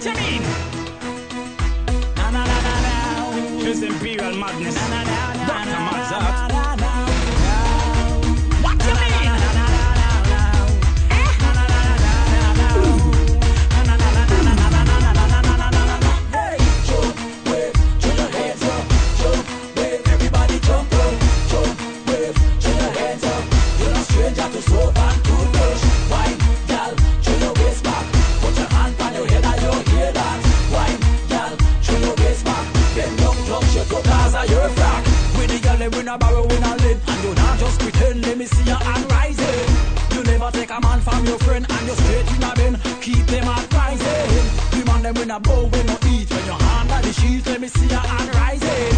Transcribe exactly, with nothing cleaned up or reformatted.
What you mean? Na na na na na. It's Imperial Madness. Na na na na. Doctor Mozart. What you mean? Na na na na na. Eh? Na na na na na. Na na na na na na na na na na na. Hey, jump, wave, turn your hands up. Jump, wave, everybody jump up. Jump, wave, turn your hands up. You're not stranger to soap and toothbrush. Wine, gal, turn your waist back. Put your hand on your head and you hear that. Wine, gal, turn your waist back. Bend down, jump, shake your cars and your frack. With the gal, we not borrow, we not lend. And you not just pretend, let me see your hand rising. You never take a man from your friend and you straight in a bend. Keep them hand rising. The man them when a bow, when no eat. When your hand on the sheet, let me see your hand rising.